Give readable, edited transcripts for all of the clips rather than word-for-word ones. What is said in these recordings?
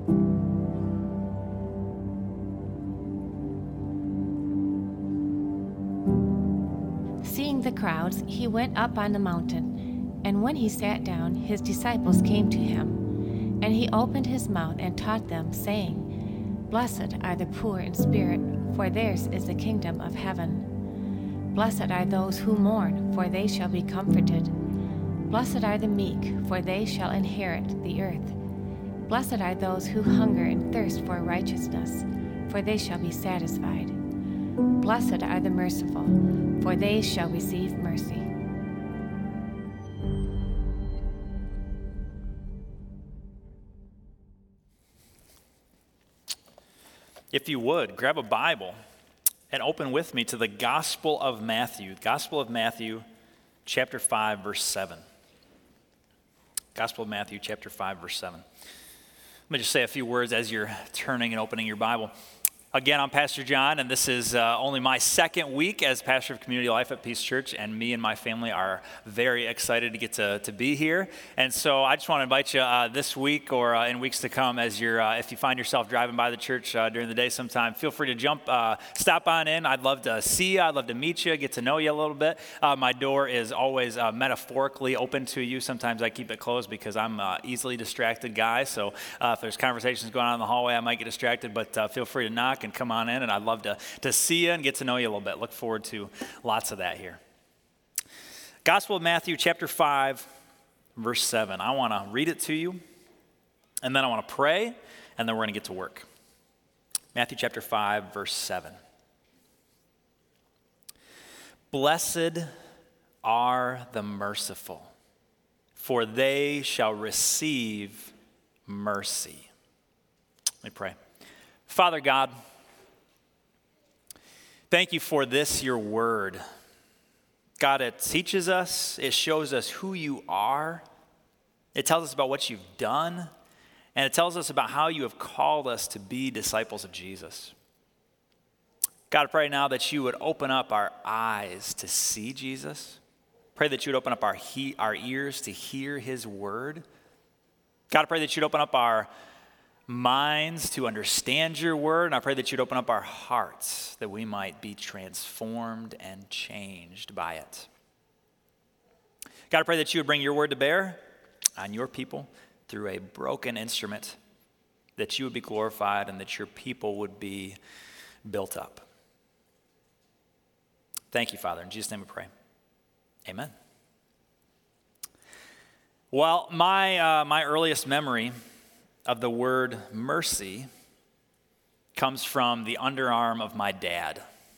Seeing the crowds, he went up on the mountain, and when he sat down, his disciples came to him. And he opened his mouth and taught them, saying, Blessed are the poor in spirit, for theirs is the kingdom of heaven. Blessed are those who mourn, for they shall be comforted. Blessed are the meek, for they shall inherit the earth. Blessed are those who hunger and thirst for righteousness, for they shall be satisfied. Blessed are the merciful, for they shall receive mercy. If you would, grab a Bible and open with me to the Gospel of Matthew. Gospel of Matthew, chapter 5, verse 7. Gospel of Matthew, chapter 5, verse 7. Let me just say a few words as you're turning and opening your Bible. Again, I'm Pastor John, and this is only my second week as pastor of community life at Peace Church, and me and my family are very excited to get to be here. And so I just want to invite you this week or in weeks to come as you're, if you find yourself driving by the church during the day sometime, feel free to stop on in. I'd love to see you. I'd love to meet you, get to know you a little bit. My door is always metaphorically open to you. Sometimes I keep it closed because I'm an easily distracted guy. So if there's conversations going on in the hallway, I might get distracted, but feel free to knock and come on in, and I'd love to see you and get to know you a little bit. Look forward to lots of that here. Gospel of Matthew, chapter 5, verse 7. I want to read it to you, and then I want to pray, and then we're going to get to work. Matthew chapter 5, verse 7. Blessed are the merciful, for they shall receive mercy. Let me pray. Father God, thank you for this, your word. God, it teaches us, it shows us who you are, it tells us about what you've done, and it tells us about how you have called us to be disciples of Jesus. God, I pray now that you would open up our eyes to see Jesus. Pray that you would open up our ears to hear his word. God, I pray that you'd open up our minds to understand your word, and I pray that you'd open up our hearts that we might be transformed and changed by it. God, I pray that you would bring your word to bear on your people through a broken instrument, that you would be glorified and that your people would be built up. Thank you, Father. In Jesus' name we pray. Amen. Well, my earliest memory of the word mercy comes from the underarm of my dad.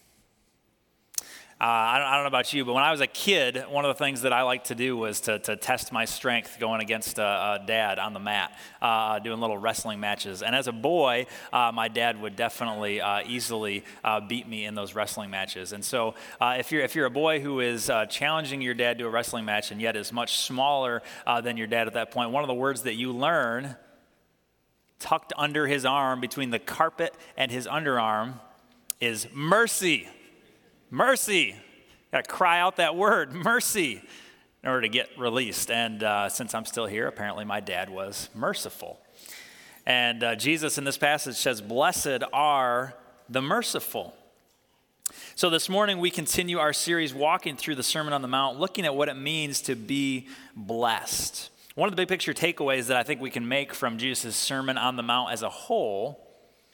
I don't know about you, but when I was a kid, one of the things that I liked to do was to test my strength going against dad on the mat, doing little wrestling matches. And as a boy, my dad would definitely easily beat me in those wrestling matches. And so if you're a boy who is challenging your dad to a wrestling match and yet is much smaller than your dad at that point, one of the words that you learn tucked under his arm between the carpet and his underarm is mercy. Mercy. Got to cry out that word, mercy, in order to get released. And since I'm still here, apparently my dad was merciful. And Jesus in this passage says, blessed are the merciful. So this morning we continue our series walking through the Sermon on the Mount, looking at what it means to be blessed. One of the big picture takeaways that I think we can make from Jesus' Sermon on the Mount as a whole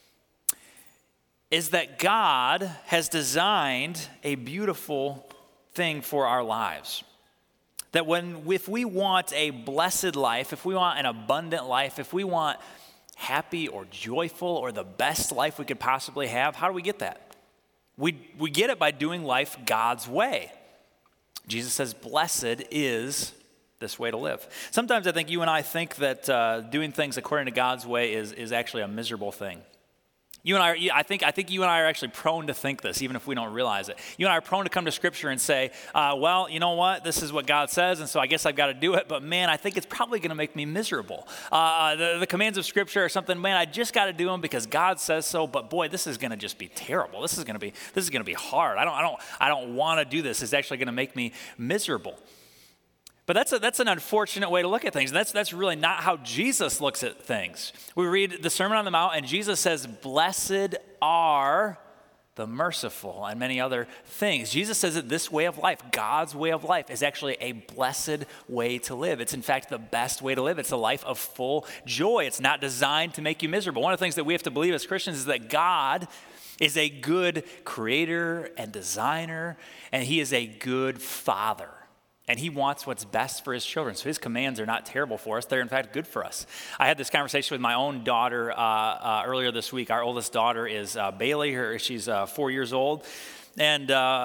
is that God has designed a beautiful thing for our lives. That if we want a blessed life, if we want an abundant life, if we want happy or joyful or the best life we could possibly have, how do we get that? We get it by doing life God's way. Jesus says, blessed is this way to live. Sometimes I think you and I think that doing things according to God's way is actually a miserable thing. I think you and I are actually prone to think this, even if we don't realize it. You and I are prone to come to Scripture and say, well, you know what? This is what God says, and so I guess I've got to do it. But man, I think it's probably going to make me miserable. The commands of Scripture are something, man, I just got to do them because God says so. But boy, this is going to just be terrible. This is going to be hard. I don't want to do this. It's actually going to make me miserable. But that's an unfortunate way to look at things. And that's really not how Jesus looks at things. We read the Sermon on the Mount, and Jesus says, blessed are the merciful, and many other things. Jesus says that this way of life, God's way of life, is actually a blessed way to live. It's in fact the best way to live. It's a life of full joy. It's not designed to make you miserable. One of the things that we have to believe as Christians is that God is a good creator and designer, and he is a good father. And he wants what's best for his children. So his commands are not terrible for us. They're, in fact, good for us. I had this conversation with my own daughter earlier this week. Our oldest daughter is Bailey. She's 4 years old. And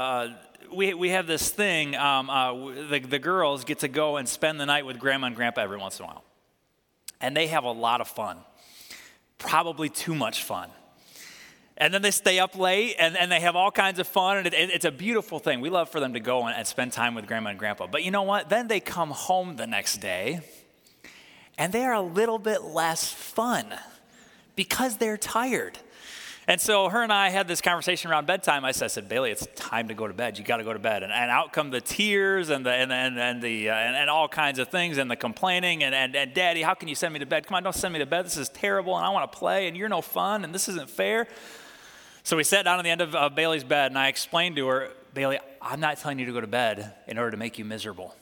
we have this thing. The girls get to go and spend the night with Grandma and Grandpa every once in a while. And they have a lot of fun. Probably too much fun. And then they stay up late, and they have all kinds of fun, and it's a beautiful thing. We love for them to go and spend time with Grandma and Grandpa. But you know what? Then they come home the next day, and they are a little bit less fun because they're tired. And so her and I had this conversation around bedtime. I said, Bailey, it's time to go to bed. You got to go to bed. And out come the tears and all kinds of things and the complaining and Daddy, how can you send me to bed? Come on, don't send me to bed. This is terrible, and I want to play, and you're no fun, and this isn't fair. So we sat down on the end of Bailey's bed, and I explained to her, Bailey, I'm not telling you to go to bed in order to make you miserable.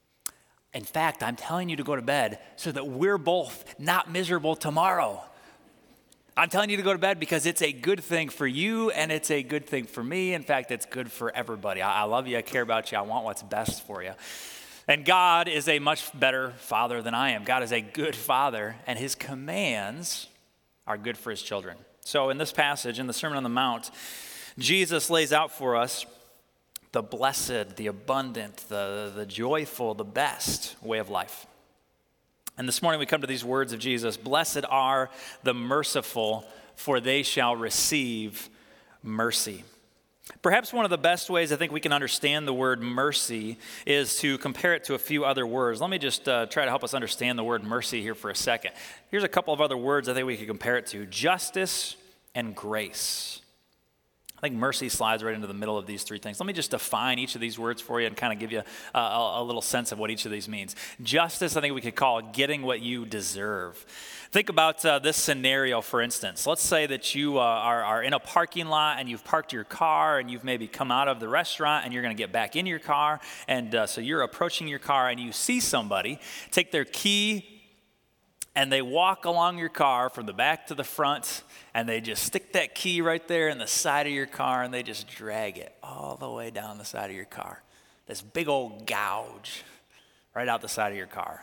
In fact, I'm telling you to go to bed so that we're both not miserable tomorrow. I'm telling you to go to bed because it's a good thing for you, and it's a good thing for me. In fact, it's good for everybody. I love you. I care about you. I want what's best for you. And God is a much better father than I am. God is a good father, and his commands are good for his children. So in this passage, in the Sermon on the Mount, Jesus lays out for us the blessed, the abundant, the joyful, the best way of life. And this morning we come to these words of Jesus, blessed are the merciful, for they shall receive mercy. Perhaps one of the best ways I think we can understand the word mercy is to compare it to a few other words. Let me just try to help us understand the word mercy here for a second. Here's a couple of other words I think we could compare it to: justice and grace. I think mercy slides right into the middle of these three things. Let me just define each of these words for you and kind of give you a little sense of what each of these means. Justice, I think we could call getting what you deserve. Think about this scenario, for instance. Let's say that you are in a parking lot and you've parked your car and you've maybe come out of the restaurant and you're going to get back in your car. And so you're approaching your car and you see somebody take their key and they walk along your car from the back to the front, and they just stick that key right there in the side of your car, and they just drag it all the way down the side of your car. This big old gouge right out the side of your car.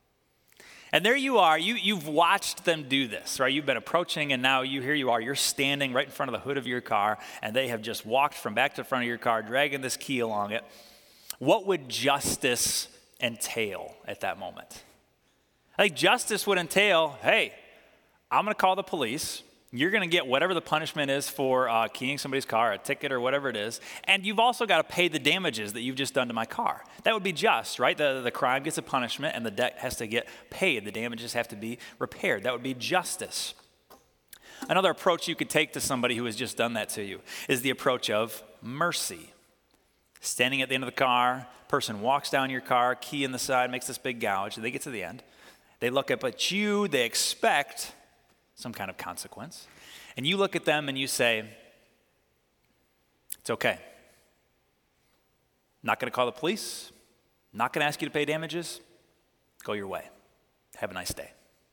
And there you are. You've watched them do this, right? You've been approaching, and now here you are. You're standing right in front of the hood of your car, and they have just walked from back to the front of your car, dragging this key along it. What would justice entail at that moment? I think justice would entail, hey, I'm going to call the police. You're going to get whatever the punishment is for keying somebody's car, a ticket or whatever it is. And you've also got to pay the damages that you've just done to my car. That would be just, right? The crime gets a punishment and the debt has to get paid. The damages have to be repaired. That would be justice. Another approach you could take to somebody who has just done that to you is the approach of mercy. Standing at the end of the car, person walks down your car, key in the side, makes this big gouge, and they get to the end. They look up at you, they expect some kind of consequence. And you look at them and you say, it's okay. Not going to call the police, not going to ask you to pay damages, go your way. Have a nice day.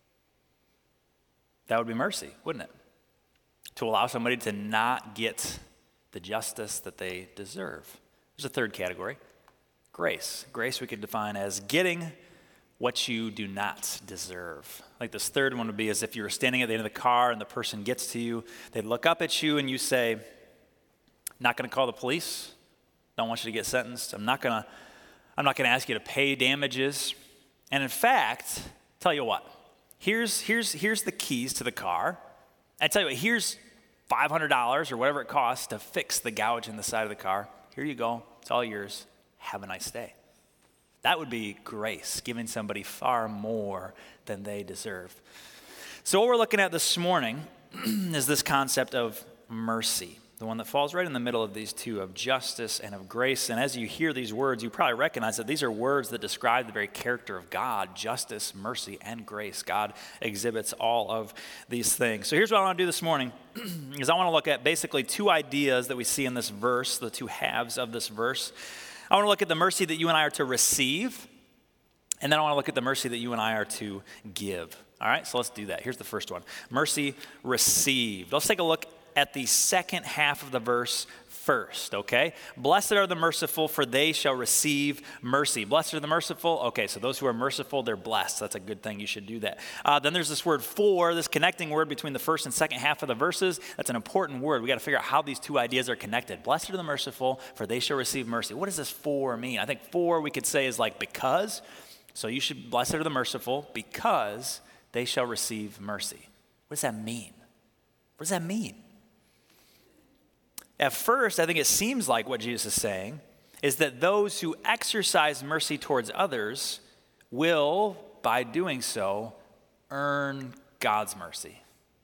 That would be mercy, wouldn't it? To allow somebody to not get the justice that they deserve. There's a third category, grace. Grace we could define as getting what you do not deserve. Like this third one would be as if you were standing at the end of the car and the person gets to you, they look up at you and you say, not going to call the police, don't want you to get sentenced, I'm not going to ask you to pay damages. And in fact, tell you what, here's the keys to the car. I tell you what, here's $500 or whatever it costs to fix the gouge in the side of the car. Here you go, it's all yours. Have a nice day. That would be grace, giving somebody far more than they deserve. So what we're looking at this morning is this concept of mercy. the one that falls right in the middle of these two, of justice and of grace. And as you hear these words, you probably recognize that these are words that describe the very character of God: justice, mercy, and grace. God exhibits all of these things. So here's what I want to do this morning, is I want to look at basically two ideas that we see in this verse, the two halves of this verse. I want to look at the mercy that you and I are to receive, and then I want to look at the mercy that you and I are to give. All right, so let's do that. Here's the first one: mercy received. Let's take a look at the second half of the verse first, okay? Blessed are the merciful, for they shall receive mercy. Blessed are the merciful. Okay, so those who are merciful, they're blessed. That's a good thing. You should do that. Then there's this word for, this connecting word between the first and second half of the verses. That's an important word. We got to figure out how these two ideas are connected. Blessed are the merciful, for they shall receive mercy. What does this for mean? I think for, we could say, is like because. So you should, blessed are the merciful, because they shall receive mercy. What does that mean? What does that mean? At first, I think it seems like what Jesus is saying is that those who exercise mercy towards others will, by doing so, earn God's mercy.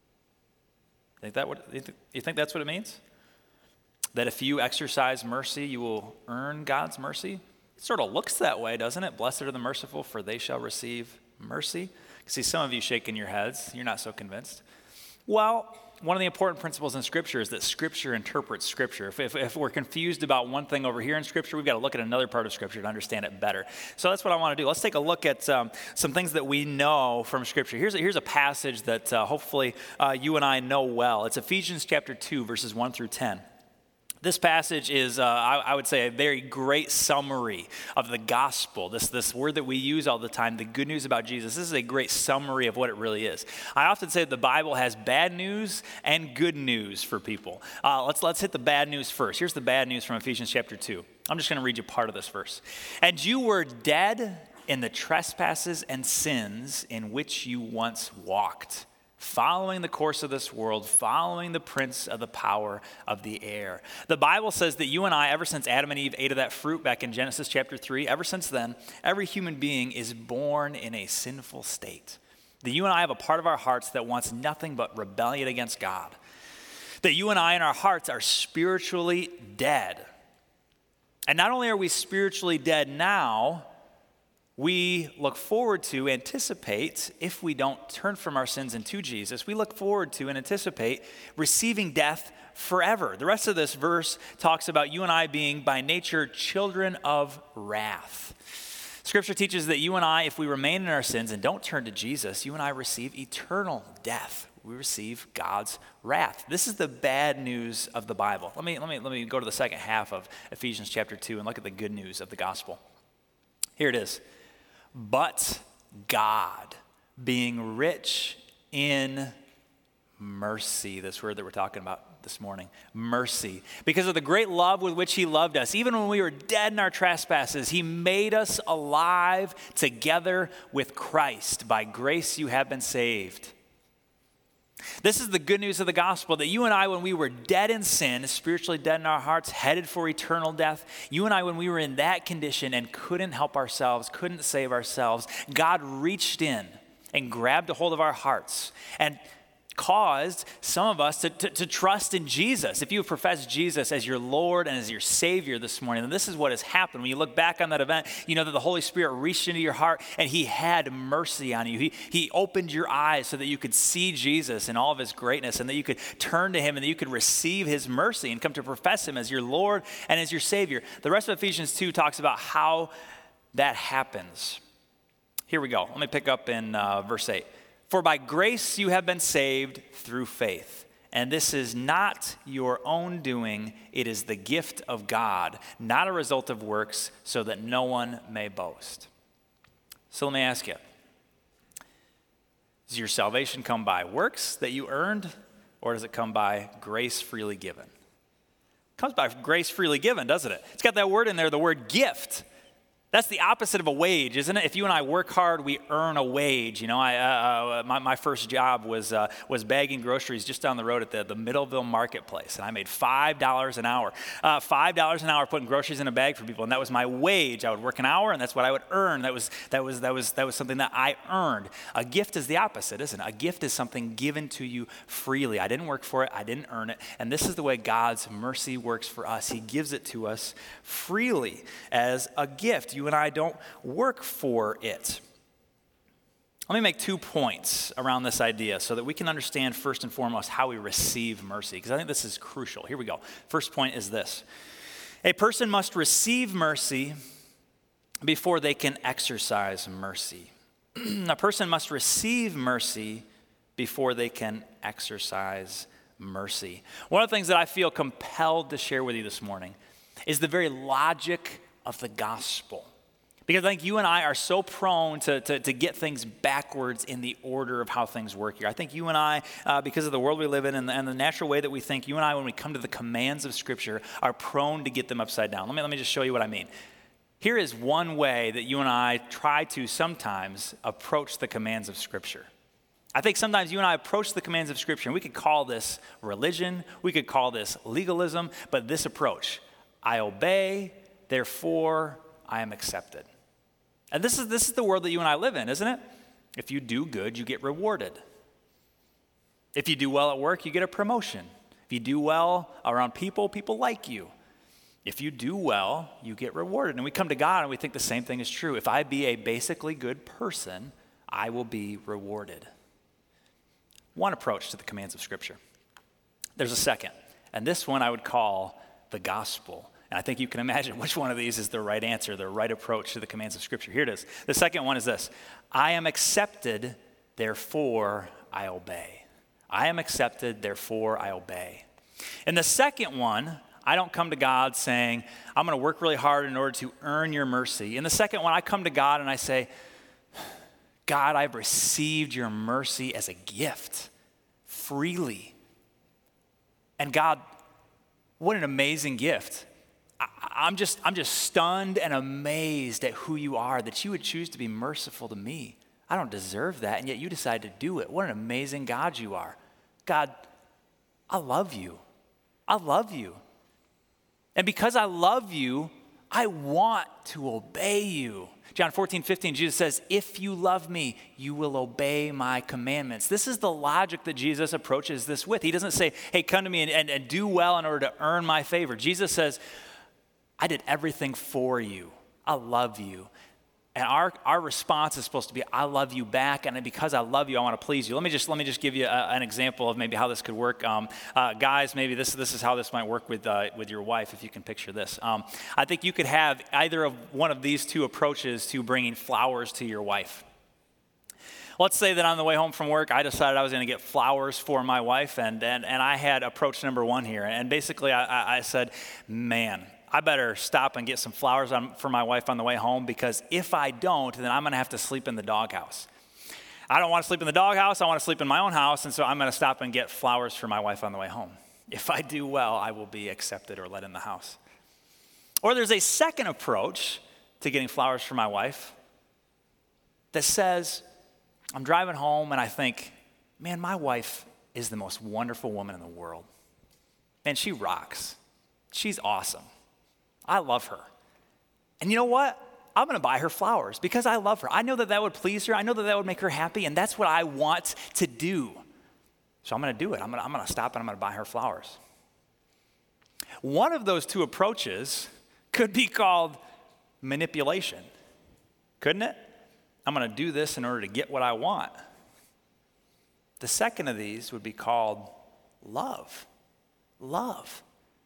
You think that's what it means? That if you exercise mercy, you will earn God's mercy? It sort of looks that way, doesn't it? Blessed are the merciful, for they shall receive mercy. I see some of you shaking your heads. You're not so convinced. Well, one of the important principles in Scripture is that Scripture interprets Scripture. If we're confused about one thing over here in Scripture, we've got to look at another part of Scripture to understand it better. So that's what I want to do. Let's take a look at some things that we know from Scripture. Here's a passage that hopefully you and I know well. It's Ephesians chapter 2, verses 1 through 10. This passage is, I would say, a very great summary of the gospel, this word that we use all the time, the good news about Jesus. This is a great summary of what it really is. I often say that the Bible has bad news and good news for people. Let's hit the bad news first. Here's the bad news from Ephesians chapter 2. I'm just going to read you part of this verse. And you were dead in the trespasses and sins in which you once walked, following the course of this world, following the prince of the power of the air. The Bible says that you and I, ever since Adam and Eve ate of that fruit back in Genesis chapter 3, ever since then, every human being is born in a sinful state. That you and I have a part of our hearts that wants nothing but rebellion against God. That you and I in our hearts are spiritually dead. And not only are we spiritually dead now, we look forward to, anticipate, if we don't turn from our sins into Jesus, we look forward to and anticipate receiving death forever. The rest of this verse talks about you and I being by nature children of wrath. Scripture teaches that you and I, if we remain in our sins and don't turn to Jesus, you and I receive eternal death. We receive God's wrath. This is the bad news of the Bible. Let me go to the second half of Ephesians chapter 2 and look at the good news of the gospel. Here it is. But God, being rich in mercy, this word that we're talking about this morning, mercy, because of the great love with which he loved us, even when we were dead in our trespasses, he made us alive together with Christ. By grace you have been saved. This is the good news of the gospel, that you and I, when we were dead in sin, spiritually dead in our hearts, headed for eternal death, you and I, when we were in that condition and couldn't help ourselves, couldn't save ourselves, God reached in and grabbed a hold of our hearts and caused some of us to trust in Jesus. If you have professed Jesus as your Lord and as your Savior this morning, then this is what has happened. When you look back on that event, you know that the Holy Spirit reached into your heart and he had mercy on you. He opened your eyes so that you could see Jesus in all of his greatness and that you could turn to him and that you could receive his mercy and come to profess him as your Lord and as your Savior. The rest of Ephesians 2 talks about how that happens. Here we go. Let me pick up in verse 8. For by grace you have been saved through faith. And this is not your own doing. It is the gift of God, not a result of works, so that no one may boast. So let me ask you, does your salvation come by works that you earned, or does it come by grace freely given? It comes by grace freely given, doesn't it? It's got that word in there, the word gift. That's the opposite of a wage, isn't it? If you and I work hard, we earn a wage. You know, my first job was bagging groceries just down the road at the Middleville Marketplace, and I made $5 an hour. $5 an hour putting groceries in a bag for people, and that was my wage. I would work an hour, and that's what I would earn. That was something that I earned. A gift is the opposite, isn't it? A gift is something given to you freely. I didn't work for it. I didn't earn it. And this is the way God's mercy works for us. He gives it to us freely as a gift. You and I don't work for it. Let me make 2 points around this idea so that we can understand first and foremost how we receive mercy, because I think this is crucial. Here we go. First point is this. A person must receive mercy before they can exercise mercy. A person must receive mercy before they can exercise mercy. One of the things that I feel compelled to share with you this morning is the very logic of the gospel. Because I think you and I are so prone to get things backwards in the order of how things work here. I think you and I, because of the world we live in and the natural way that we think, you and I, when we come to the commands of Scripture, are prone to get them upside down. Let me just show you what I mean. Here is one way that you and I try to sometimes approach the commands of Scripture. I think sometimes you and I approach the commands of Scripture, and we could call this religion, we could call this legalism, but this approach, I obey, therefore I am accepted. And this is the world that you and I live in, isn't it? If you do good, you get rewarded. If you do well at work, you get a promotion. If you do well around people, people like you. If you do well, you get rewarded. And we come to God and we think the same thing is true. If I be a basically good person, I will be rewarded. One approach to the commands of Scripture. There's a second, and this one I would call the gospel. And I think you can imagine which one of these is the right answer, the right approach to the commands of Scripture. Here it is. The second one is this. I am accepted, therefore I obey. I am accepted, therefore I obey. In the second one, I don't come to God saying, I'm going to work really hard in order to earn your mercy. In the second one, I come to God and I say, God, I've received your mercy as a gift, freely. And God, what an amazing gift. I'm just stunned and amazed at who you are, that you would choose to be merciful to me. I don't deserve that, and yet you decide to do it. What an amazing God you are. God, I love you. I love you. And because I love you, I want to obey you. John 14:15, Jesus says, if you love me, you will obey my commandments. This is the logic that Jesus approaches this with. He doesn't say, hey, come to me and do well in order to earn my favor. Jesus says, I did everything for you. I love you. And our response is supposed to be, I love you back, and because I love you, I want to please you. Let me just give you an example of maybe how this could work. Guys, maybe this is how this might work with your wife, if you can picture this. I think you could have either of one of these two approaches to bringing flowers to your wife. Let's say that on the way home from work, I decided I was going to get flowers for my wife, and I had approach number one here. And basically, I said, man, I better stop and get some flowers for my wife on the way home, because if I don't, then I'm going to have to sleep in the doghouse. I don't want to sleep in the doghouse. I want to sleep in my own house, and so I'm going to stop and get flowers for my wife on the way home. If I do well, I will be accepted or let in the house. Or there's a second approach to getting flowers for my wife that says, I'm driving home and I think, man, my wife is the most wonderful woman in the world. And she rocks. She's awesome. I love her. And you know what? I'm going to buy her flowers because I love her. I know that would please her. I know that would make her happy, and that's what I want to do. So I'm going to do it. I'm going to stop and I'm going to buy her flowers. One of those two approaches could be called manipulation, couldn't it? I'm going to do this in order to get what I want. The second of these would be called love. Love.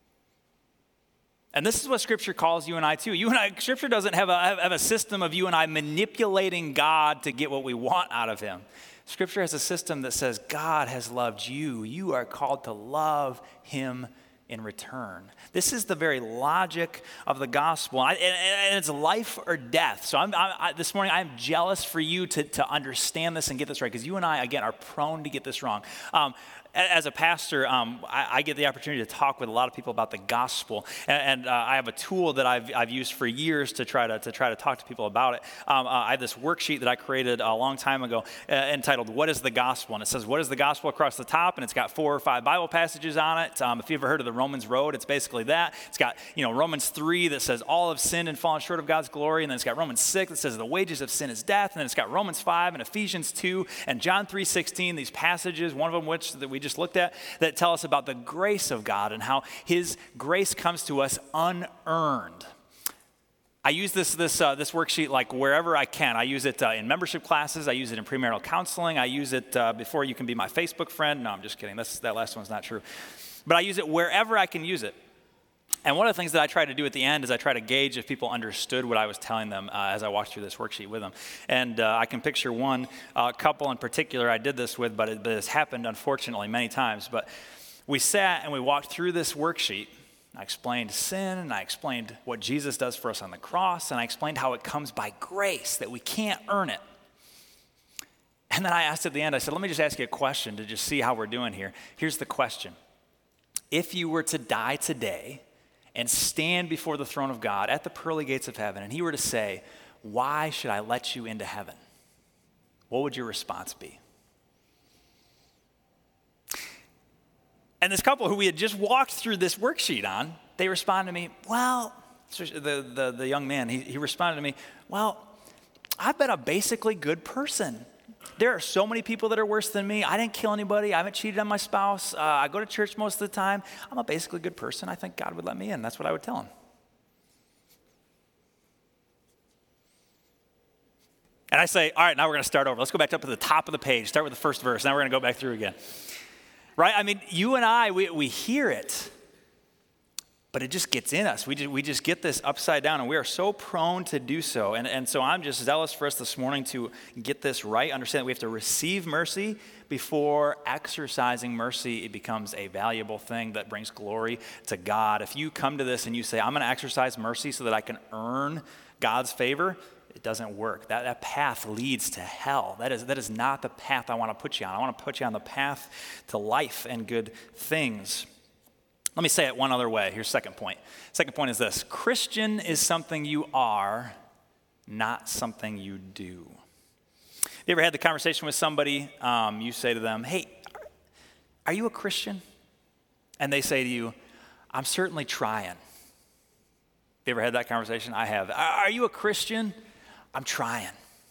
And this is what Scripture calls you and I too. Scripture doesn't have a system of you and I manipulating God to get what we want out of him. Scripture has a system that says God has loved you. You are called to love him in return. This is the very logic of the gospel, and it's life or death. So this morning, I'm jealous for you to understand this and get this right, because you and I, again, are prone to get this wrong. As a pastor, I get the opportunity to talk with a lot of people about the gospel, and I have a tool that I've used for years to try to talk to people about it. I have this worksheet that I created a long time ago entitled "What is the Gospel?" and it says "What is the gospel?" across the top, and it's got 4 or 5 Bible passages on it. If you've ever heard of the Romans Road, it's basically that. It's got Romans 3 that says all have sinned and fallen short of God's glory, and then it's got Romans 6 that says the wages of sin is death, and then it's got Romans 5 and Ephesians 2 and John 3:16. These passages, one of them which that we just looked at, that tell us about the grace of God and how his grace comes to us unearned. I use this worksheet like wherever I can. I use it in membership classes. I use it in premarital counseling. I use it before you can be my Facebook friend. No, I'm just kidding. That last one's not true. But I use it wherever I can use it. And one of the things that I try to do at the end is I try to gauge if people understood what I was telling them as I walked through this worksheet with them. And I can picture one couple in particular I did this with, but it has happened, unfortunately, many times. But we sat and we walked through this worksheet. I explained sin, and I explained what Jesus does for us on the cross, and I explained how it comes by grace, that we can't earn it. And then I asked at the end, I said, let me just ask you a question to just see how we're doing here. Here's the question. If you were to die today and stand before the throne of God at the pearly gates of heaven, and he were to say, why should I let you into heaven? What would your response be? And this couple who we had just walked through this worksheet on, they responded to me, well, the young man, he responded to me, well, I've been a basically good person. There are so many people that are worse than me. I didn't kill anybody. I haven't cheated on my spouse. I go to church most of the time. I'm a basically good person. I think God would let me in. That's what I would tell him. And I say, all right, now we're going to start over. Let's go back up to the top of the page. Start with the first verse. Now we're going to go back through again. Right? I mean, you and I, we hear it, but it just gets in us. We just get this upside down, and we are so prone to do so. And so I'm just zealous for us this morning to get this right, understand that we have to receive mercy before exercising mercy. It becomes a valuable thing that brings glory to God. If you come to this and you say, I'm going to exercise mercy so that I can earn God's favor, it doesn't work. That path leads to hell. That is not the path I want to put you on. I want to put you on the path to life and good things. Let me say it one other way. Here's second point. Second point is this. Christian is something you are, not something you do. You ever had the conversation with somebody, you say to them, hey, are you a Christian? And they say to you, I'm certainly trying. You ever had that conversation? I have. Are you a Christian? I'm trying.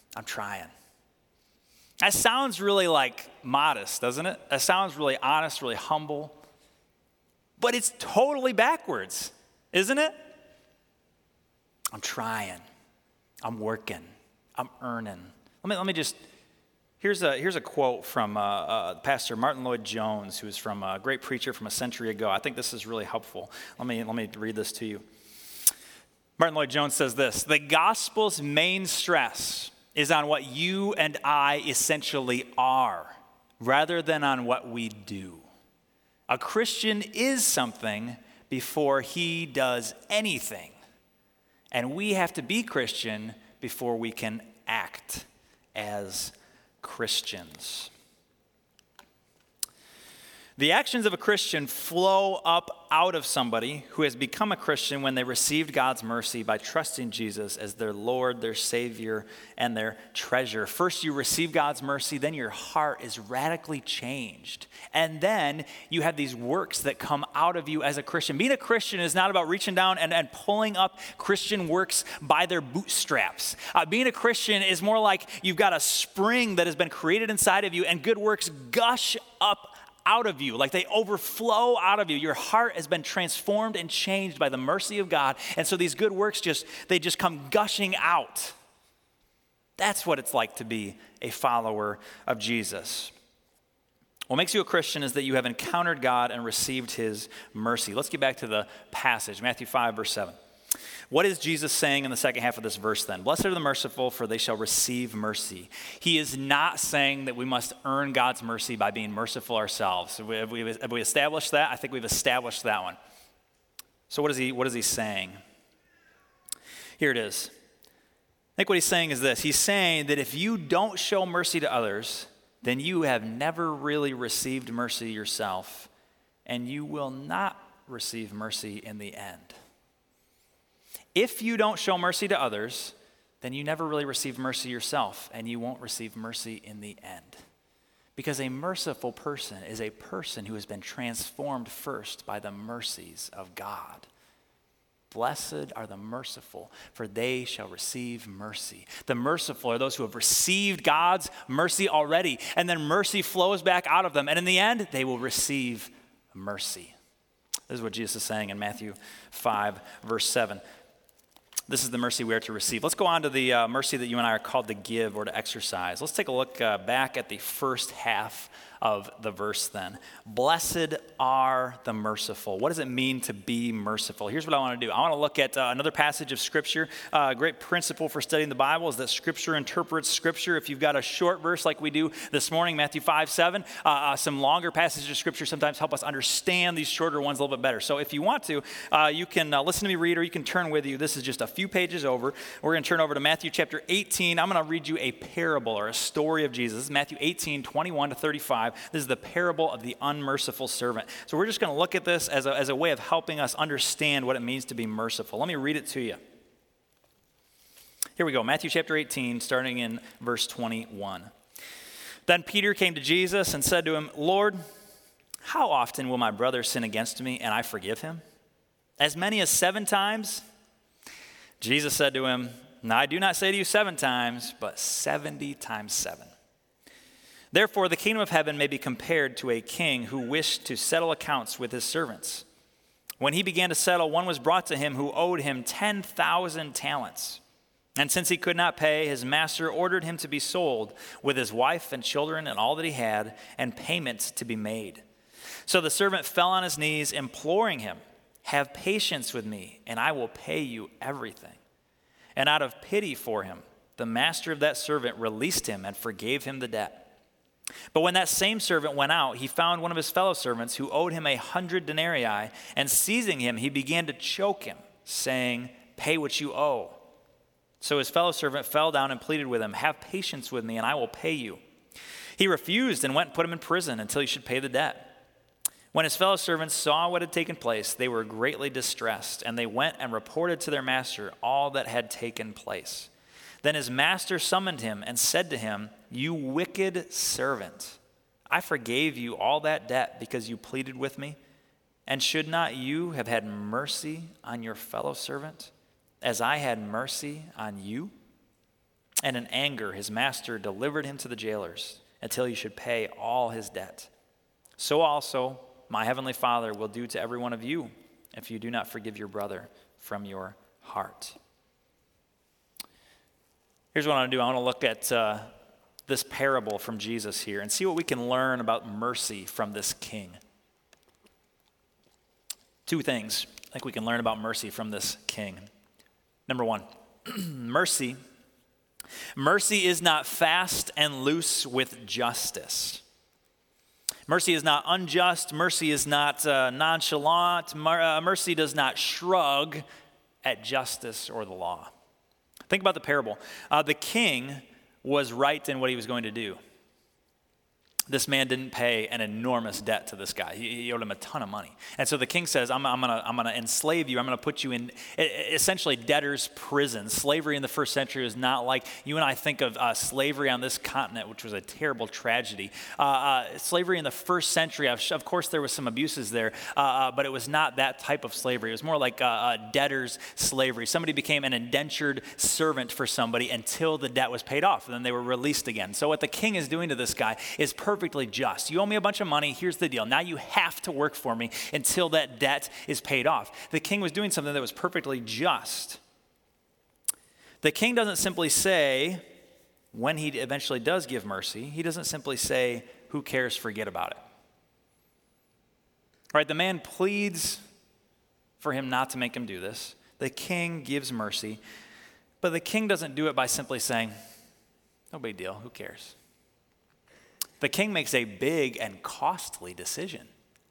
That sounds really like modest, doesn't it? That sounds really honest, really humble. But it's totally backwards, isn't it? I'm trying. I'm working. I'm earning. Let me just, here's a quote from Pastor Martin Lloyd-Jones, who is from a great preacher from a century ago. I think this is really helpful. Let me read this to you. Martin Lloyd-Jones says this: the gospel's main stress is on what you and I essentially are, rather than on what we do. A Christian is something before he does anything. And we have to be Christian before we can act as Christians. The actions of a Christian flow up out of somebody who has become a Christian when they received God's mercy by trusting Jesus as their Lord, their Savior, and their treasure. First, you receive God's mercy, then your heart is radically changed. And then you have these works that come out of you as a Christian. Being a Christian is not about reaching down and pulling up Christian works by their bootstraps. Being a Christian is more like you've got a spring that has been created inside of you, and good works gush up out of you, like they overflow out of you. Your heart has been transformed and changed by the mercy of God. And so these good works just come gushing out. That's what it's like to be a follower of Jesus. What makes you a Christian is that you have encountered God and received his mercy. Let's get back to the passage, Matthew 5, verse 7. What is Jesus saying in the second half of this verse then? Blessed are the merciful, for they shall receive mercy. He is not saying that we must earn God's mercy by being merciful ourselves. Have we established that? I think we've established that one. So what is he saying? Here it is. I think what he's saying is this. He's saying that if you don't show mercy to others, then you have never really received mercy yourself, and you will not receive mercy in the end. If you don't show mercy to others, then you never really receive mercy yourself, and you won't receive mercy in the end. Because a merciful person is a person who has been transformed first by the mercies of God. Blessed are the merciful, for they shall receive mercy. The merciful are those who have received God's mercy already, and then mercy flows back out of them, and in the end, they will receive mercy. This is what Jesus is saying in Matthew 5, verse 7. This is the mercy we are to receive. Let's go on to the mercy that you and I are called to give or to exercise. Let's take a look back at the first half of the verse then. Blessed are the merciful. What does it mean to be merciful? Here's what I want to do. I want to look at another passage of Scripture. A great principle for studying the Bible is that Scripture interprets Scripture. If you've got a short verse like we do this morning, Matthew 5, 7, some longer passages of Scripture sometimes help us understand these shorter ones a little bit better. So if you want to, you can listen to me read, or you can turn with you. This is just a few pages over. We're going to turn over to Matthew chapter 18. I'm going to read you a parable or a story of Jesus. This is Matthew 18, 21 to 35. This is the parable of the unmerciful servant. So we're just going to look at this as a way of helping us understand what it means to be merciful. Let me read it to you. Here we go, Matthew chapter 18, starting in verse 21. Then Peter came to Jesus and said to him, Lord, how often will my brother sin against me and I forgive him? As many as 7 times? Jesus said to him, no, I do not say to you 7 times, but 70 times 7. Therefore, the kingdom of heaven may be compared to a king who wished to settle accounts with his servants. When he began to settle, one was brought to him who owed him 10,000 talents. And since he could not pay, his master ordered him to be sold with his wife and children and all that he had, and payment to be made. So the servant fell on his knees, imploring him, have patience with me, and I will pay you everything. And out of pity for him, the master of that servant released him and forgave him the debt. But when that same servant went out, he found one of his fellow servants who owed him 100 denarii, and seizing him, he began to choke him, saying, pay what you owe. So his fellow servant fell down and pleaded with him, have patience with me, and I will pay you. He refused and went and put him in prison until he should pay the debt. When his fellow servants saw what had taken place, they were greatly distressed, and they went and reported to their master all that had taken place. Then his master summoned him and said to him, you wicked servant, I forgave you all that debt because you pleaded with me. And should not you have had mercy on your fellow servant, as I had mercy on you? And in anger his master delivered him to the jailers until he should pay all his debt. So also my heavenly Father will do to every one of you if you do not forgive your brother from your heart. Here's what I want to do. I want to look at this parable from Jesus here and see what we can learn about mercy from this king. 2 things I think we can learn about mercy from this king. Number 1, mercy. Mercy is not fast and loose with justice. Mercy is not unjust. Mercy is not nonchalant. Mercy does not shrug at justice or the law. Think about the parable. The king was right in what he was going to do. This man didn't pay an enormous debt to this guy. He owed him a ton of money. And so the king says, I'm gonna enslave you. I'm going to put you in essentially debtor's prison. Slavery in the first century was not like you and I think of slavery on this continent, which was a terrible tragedy. Slavery in the first century, of course there was some abuses there, but it was not that type of slavery. It was more like debtor's slavery. Somebody became an indentured servant for somebody until the debt was paid off, and then they were released again. So what the king is doing to this guy is perfectly just. You owe me a bunch of money. Here's the deal. Now you have to work for me until that debt is paid off. The king was doing something that was perfectly just. The king doesn't simply say, when he eventually does give mercy, he doesn't simply say, who cares, forget about it. Right? The man pleads for him not to make him do this. the king gives mercy, but the king doesn't do it by simply saying, no big deal, who cares? The king makes a big and costly decision.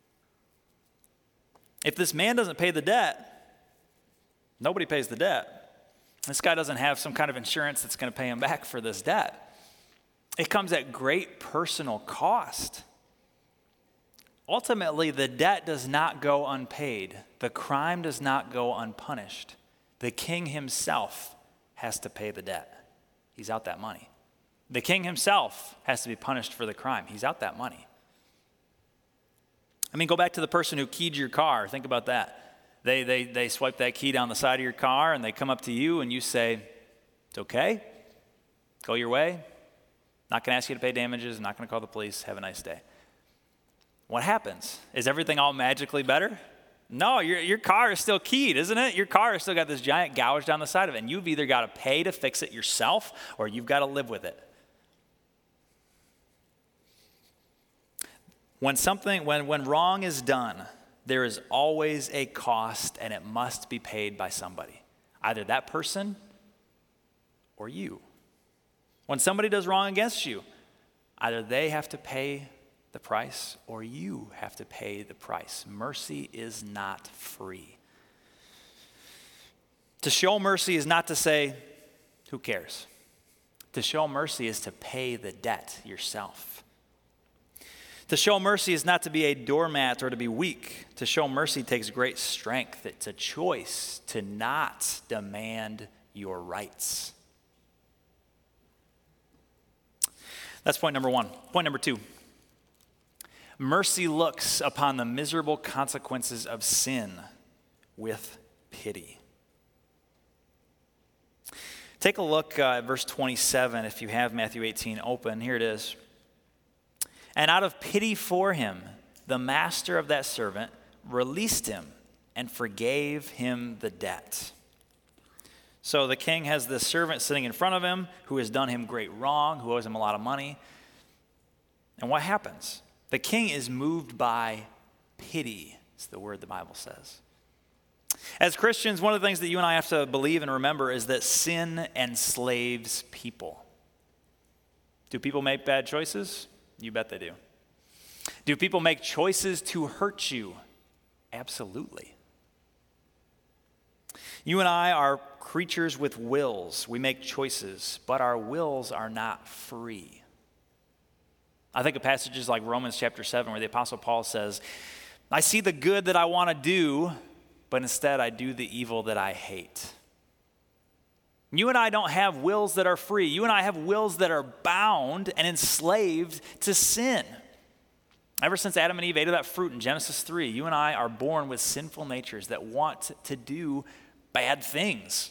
If this man doesn't pay the debt, nobody pays the debt. This guy doesn't have some kind of insurance that's going to pay him back for this debt. It comes at great personal cost. Ultimately, the debt does not go unpaid. The crime does not go unpunished. The king himself has to pay the debt. He's out that money. The king himself has to be punished for the crime. He's out that money. I mean, go back to the person who keyed your car. Think about that. They swipe that key down the side of your car and they come up to you and you say, it's okay. Go your way. Not going to ask you to pay damages. Not going to call the police. Have a nice day. What happens? Is everything all magically better? No, your car is still keyed, isn't it? Your car has still got this giant gouge down the side of it, and you've either got to pay to fix it yourself or you've got to live with it. When wrong is done, there is always a cost, and it must be paid by somebody, either that person or you. When somebody does wrong against you, either they have to pay the price or you have to pay the price. Mercy is not free. To show mercy is not to say, who cares? To show mercy is to pay the debt yourself. To show mercy is not to be a doormat or to be weak. To show mercy takes great strength. It's a choice to not demand your rights. That's point number one. Point number two. Mercy looks upon the miserable consequences of sin with pity. Take a look at verse 27 if you have Matthew 18 open. Here it is. And out of pity for him, the master of that servant released him and forgave him the debt. So the king has this servant sitting in front of him who has done him great wrong, who owes him a lot of money. And what happens? The king is moved by pity, is the word the Bible says. As Christians, one of the things that you and I have to believe and remember is that sin enslaves people. Do people make bad choices? You bet they do. Do people make choices to hurt you? Absolutely. You and I are creatures with wills. We make choices, but our wills are not free. I think of passages like Romans chapter 7 where the Apostle Paul says, I see the good that I want to do, but instead I do the evil that I hate. You and I don't have wills that are free. You and I have wills that are bound and enslaved to sin. Ever since Adam and Eve ate of that fruit in Genesis 3, you and I are born with sinful natures that want to do bad things.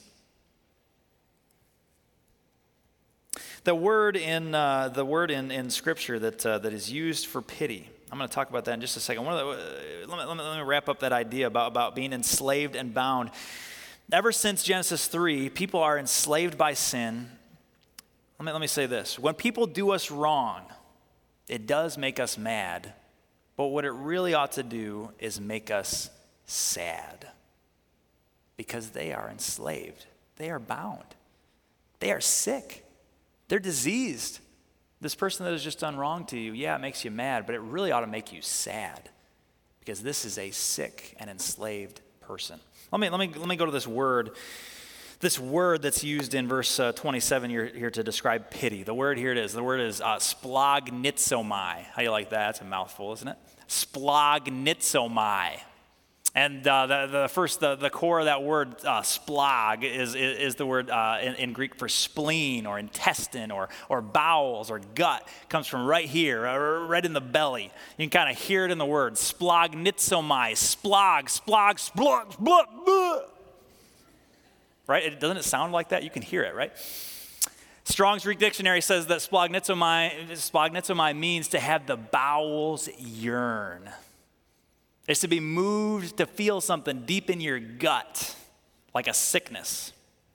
The word in Scripture that is used for pity, I'm going to talk about that in just a second. Let me wrap up that idea about being enslaved and bound. Ever since Genesis 3, people are enslaved by sin. Let me say this. When people do us wrong, it does make us mad, but what it really ought to do is make us sad because they are enslaved. They are bound. They are sick. They're diseased. This person that has just done wrong to you, yeah, it makes you mad, but it really ought to make you sad because this is a sick and enslaved person. Let me go to this word that's used in verse 27 here to describe pity. The word, here it is. The word is splagnitsomai. How do you like that? That's a mouthful, isn't it? Splagnitsomai. And the core of that word, splag, is the word in Greek for spleen or intestine or bowels or gut. It comes from right here, right in the belly. You can kind of hear it in the word. Splagnitsomai, splag, splag. Right? Doesn't it sound like that? You can hear it, right? Strong's Greek Dictionary says that splagnitsomai means to have the bowels yearn. It's to be moved to feel something deep in your gut, like a sickness.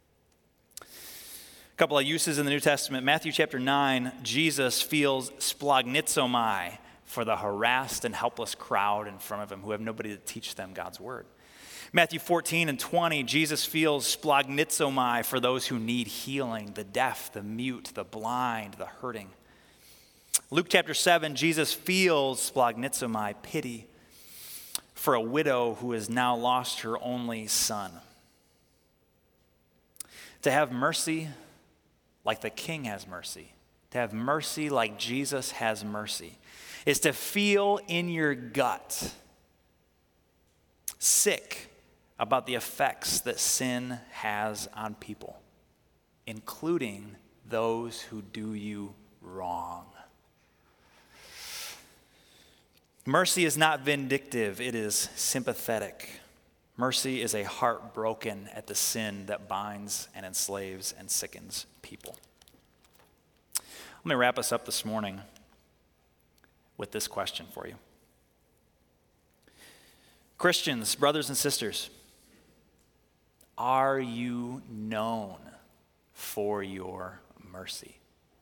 A couple of uses in the New Testament. Matthew chapter 9, Jesus feels splagnitsomai for the harassed and helpless crowd in front of him who have nobody to teach them God's word. Matthew 14 and 20, Jesus feels splagnizomai for those who need healing, the deaf, the mute, the blind, the hurting. Luke chapter 7, Jesus feels splagnizomai, pity, for a widow who has now lost her only son. To have mercy like the King has mercy, to have mercy like Jesus has mercy, is to feel in your gut sick about the effects that sin has on people, including those who do you wrong. Mercy is not vindictive, it is sympathetic. Mercy is a heart broken at the sin that binds and enslaves and sickens people. Let me wrap us up this morning with this question for you. Christians, brothers and sisters, are you known for your mercy?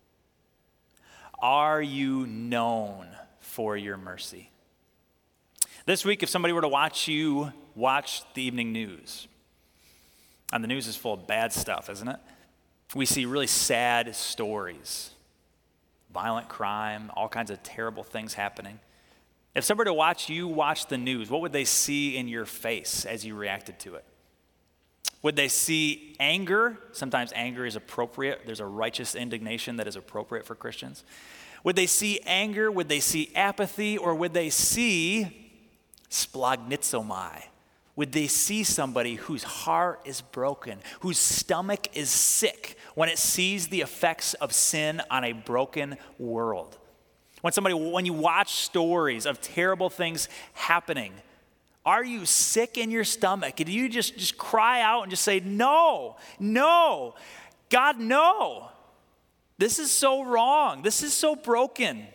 Are you known for your mercy? This week, if somebody were to watch you watch the evening news, and the news is full of bad stuff, isn't it? We see really sad stories, violent crime, all kinds of terrible things happening. If somebody were to watch you watch the news, what would they see in your face as you reacted to it? Would they see anger? Sometimes anger is appropriate. There's a righteous indignation that is appropriate for Christians. Would they see anger? Would they see apathy? Or would they see splagnizomai? Would they see somebody whose heart is broken, whose stomach is sick when it sees the effects of sin on a broken world? When you watch stories of terrible things happening, are you sick in your stomach? And do you just cry out and just say, no, God, no. This is so wrong. This is so broken.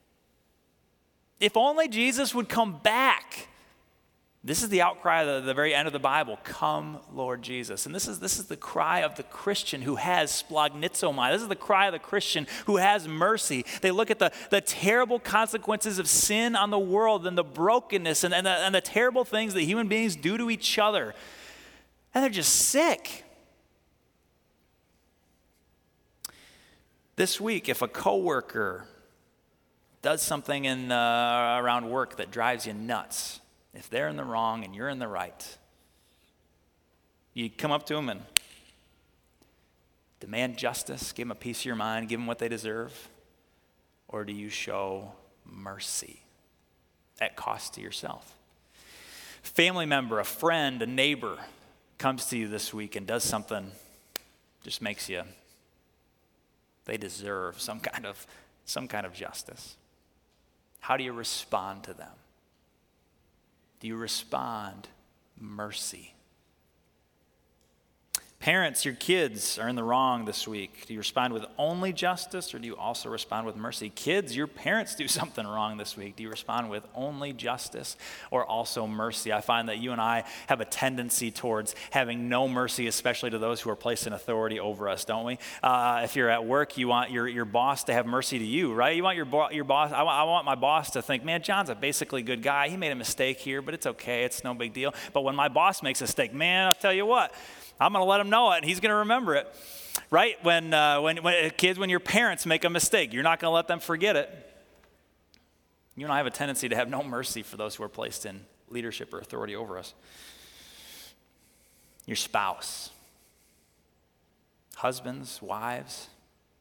If only Jesus would come back. This is the outcry at the very end of the Bible. Come, Lord Jesus. And this is the cry of the Christian who has splagnizomai. This is the cry of the Christian who has mercy. They look at the terrible consequences of sin on the world and the brokenness and the terrible things that human beings do to each other. And they're just sick. This week, if a coworker does something around work that drives you nuts, if they're in the wrong and you're in the right, you come up to them and demand justice, give them a piece of your mind, give them what they deserve? Or do you show mercy at cost to yourself? Family member, a friend, a neighbor comes to you this week and does something just makes you, they deserve some kind of justice. How do you respond to them? Do you respond mercy? Parents, your kids are in the wrong this week. Do you respond with only justice, or do you also respond with mercy? Kids, your parents do something wrong this week. Do you respond with only justice or also mercy? I find that you and I have a tendency towards having no mercy, especially to those who are placed in authority over us, don't we? If you're at work, you want your boss to have mercy to you, right? You want your boss, I want my boss to think, man, John's a basically good guy. He made a mistake here, but it's okay. It's no big deal. But when my boss makes a mistake, man, I'll tell you what, I'm going to let him know it, and he's going to remember it, right? When kids, when your parents make a mistake, you're not going to let them forget it. You and I have a tendency to have no mercy for those who are placed in leadership or authority over us. Your spouse, husbands, wives.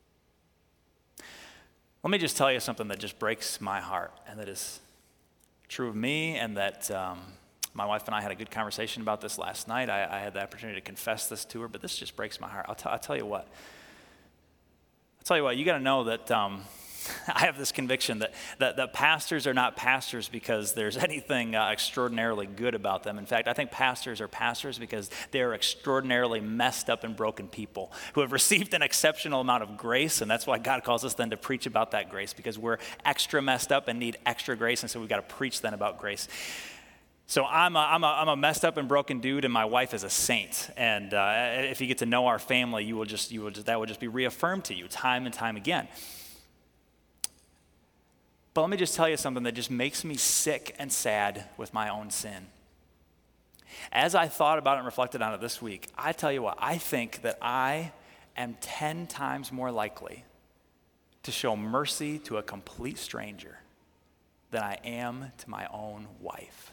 Let me just tell you something that just breaks my heart, and that is true of me, and that my wife and I had a good conversation about this last night. I had the opportunity to confess this to her, but this just breaks my heart. I'll tell you what. You got to know that I have this conviction that pastors are not pastors because there's anything extraordinarily good about them. In fact, I think pastors are pastors because they're extraordinarily messed up and broken people who have received an exceptional amount of grace, and that's why God calls us then to preach about that grace, because we're extra messed up and need extra grace, and so we've got to preach then about grace. So I'm a messed up and broken dude, and my wife is a saint. And if you get to know our family, that will just be reaffirmed to you time and time again. But let me just tell you something that just makes me sick and sad with my own sin. As I thought about it and reflected on it this week, I tell you what, I think that I am 10 times more likely to show mercy to a complete stranger than I am to my own wife.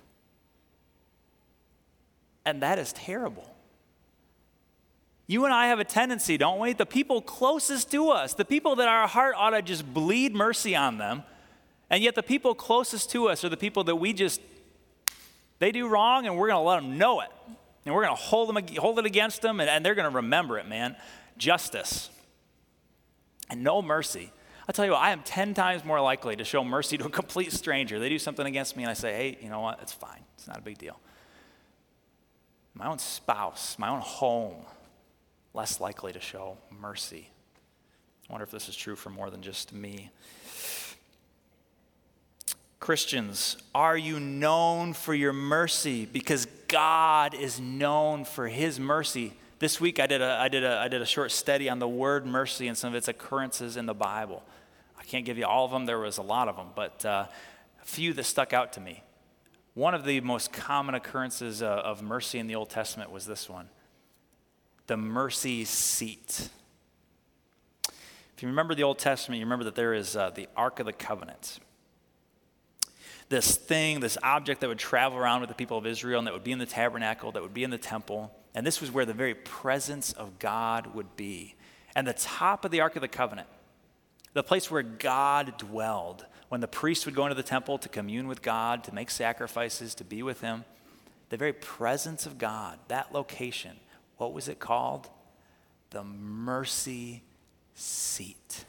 And that is terrible. You and I have a tendency, don't we? The people closest to us, the people that our heart ought to just bleed mercy on them, and yet the people closest to us are the people that they do wrong, and we're going to let them know it. And we're going to hold it against them, and they're going to remember it, man. Justice and no mercy. I'll tell you what, I am 10 times more likely to show mercy to a complete stranger. They do something against me, and I say, hey, you know what? It's fine. It's not a big deal. My own spouse, my own home, less likely to show mercy. I wonder if this is true for more than just me. Christians, are you known for your mercy? Because God is known for his mercy. This week I did a short study on the word mercy and some of its occurrences in the Bible. I can't give you all of them. There was a lot of them, but a few that stuck out to me. One of the most common occurrences of mercy in the Old Testament was this one, the mercy seat. If you remember the Old Testament, you remember that there is the Ark of the Covenant. This thing, this object that would travel around with the people of Israel and that would be in the tabernacle, that would be in the temple. And this was where the very presence of God would be. And the top of the Ark of the Covenant, the place where God dwelled, when the priest would go into the temple to commune with God, to make sacrifices, to be with him, the very presence of God, that location, what was it called? The mercy seat.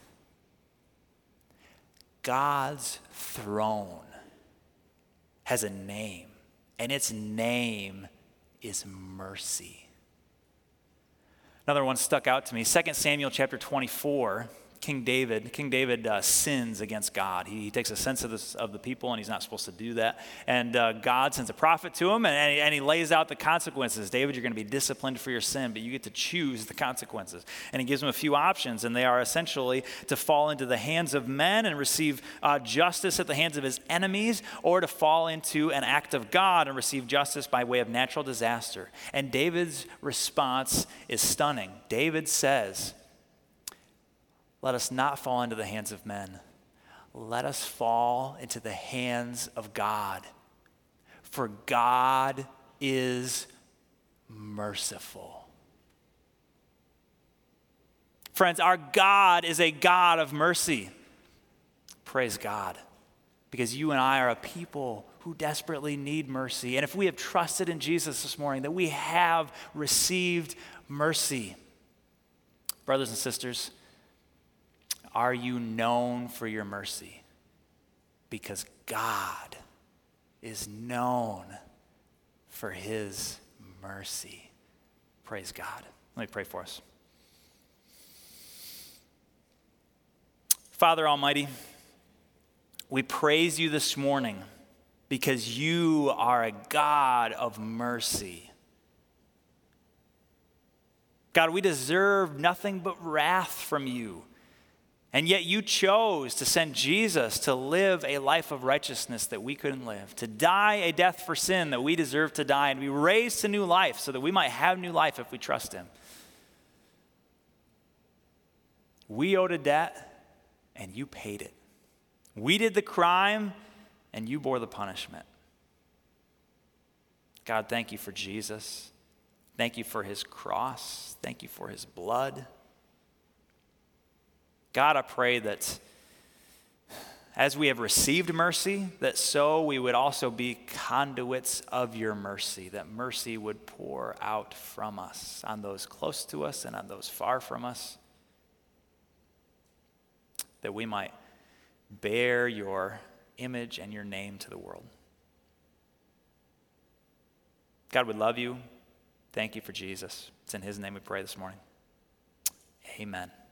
God's throne has a name, and its name is mercy. Another one stuck out to me, 2 Samuel chapter 24. King David sins against God. He takes a census of the people, and he's not supposed to do that. And God sends a prophet to him, and he lays out the consequences. David, you're going to be disciplined for your sin, but you get to choose the consequences. And he gives him a few options, and they are essentially to fall into the hands of men and receive justice at the hands of his enemies, or to fall into an act of God and receive justice by way of natural disaster. And David's response is stunning. David says, let us not fall into the hands of men. Let us fall into the hands of God. For God is merciful. Friends, our God is a God of mercy. Praise God. Because you and I are a people who desperately need mercy. And if we have trusted in Jesus this morning, that we have received mercy. Brothers and sisters, are you known for your mercy? Because God is known for his mercy. Praise God. Let me pray for us. Father Almighty, we praise you this morning because you are a God of mercy. God, we deserve nothing but wrath from you. And yet you chose to send Jesus to live a life of righteousness that we couldn't live, to die a death for sin that we deserve to die, and be raised to new life so that we might have new life if we trust him. We owed a debt, and you paid it. We did the crime, and you bore the punishment. God, thank you for Jesus. Thank you for his cross. Thank you for his blood. God, I pray that as we have received mercy, that so we would also be conduits of your mercy, that mercy would pour out from us on those close to us and on those far from us, that we might bear your image and your name to the world. God, we love you. Thank you for Jesus. It's in his name we pray this morning. Amen.